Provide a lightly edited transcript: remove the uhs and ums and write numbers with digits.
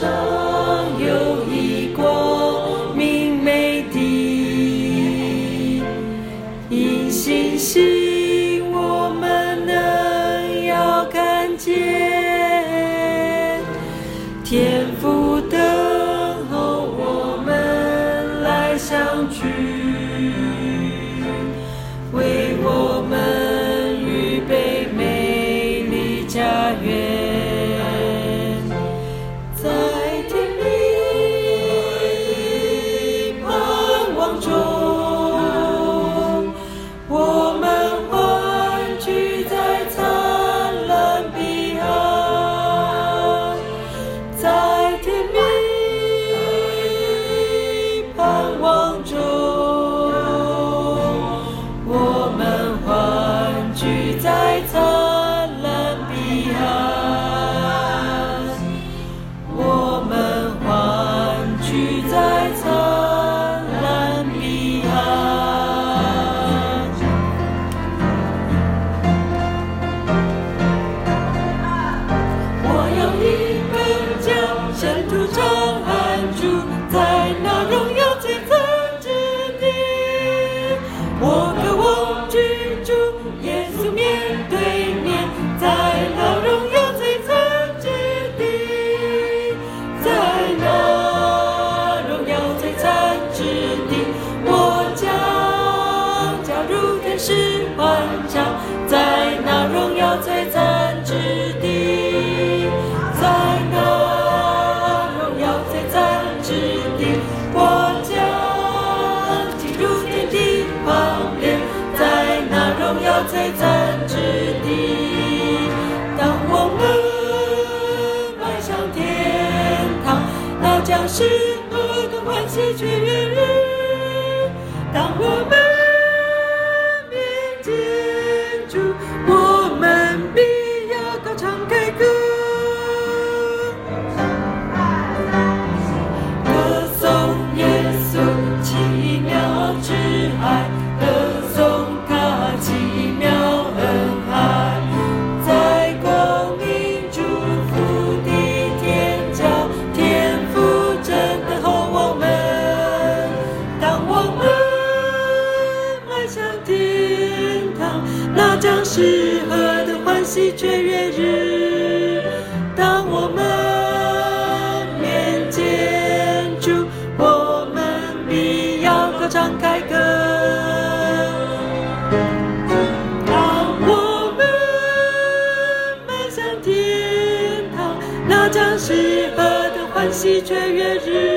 上有一光明美地，因信心我们能要看见，天父等候我们来相聚，为我们预备美丽家园。在天地盼望中，我们欢聚在灿烂彼岸。在天地盼望中，我们欢聚在灿烂彼岸。我们欢聚在灿烂彼岸。我要一根将深处长安住在那荣耀璀璨之地。我渴望居住耶稣面对面，在那荣耀璀璨之地，在那荣耀璀璨之地，我将加入天使欢唱，在那荣耀璀璨之地，在那荣耀璀璨之地，我将进入天地旁边，在那荣耀璀璨之地。当我们迈向天堂，那将是何等欢喜雀跃日！当我们面见主，我们必要高唱凯歌，歌颂耶稣奇妙之爱，歌颂他奇妙恩爱，在光明祝福的天教，天父正等候我们。当我们迈向天堂，那将是何等欢喜雀跃日！当我们面见主，我们必要歌唱凯歌。当我们迈向天堂，那将是何等欢喜雀跃日！